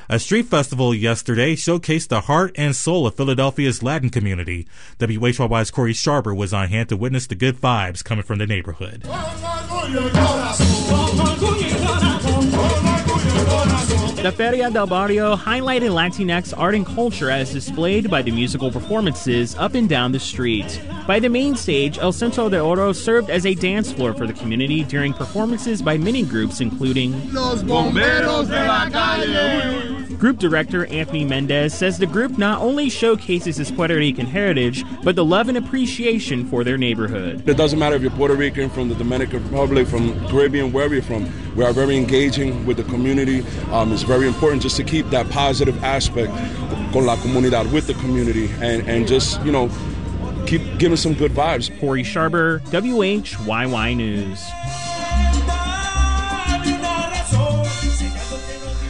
A street festival yesterday showcased the heart and soul of Philadelphia's Latin community. WHYY's Corey Sharber was on hand to witness the good vibes coming from the neighborhood. The Feria del Barrio highlighted Latinx art and culture as displayed by the musical performances up and down the street. By the main stage, El Centro de Oro served as a dance floor for the community during performances by many groups including Los Bomberos de la Calle. Group director Anthony Mendez says the group not only showcases its Puerto Rican heritage, but the love and appreciation for their neighborhood. It doesn't matter if you're Puerto Rican, from the Dominican Republic, from Caribbean, wherever you're from. We are very engaging with the community. It's very important just to keep that positive aspect con la comunidad, with the community, and just, keep giving some good vibes. Corey Sharber, WHYY News.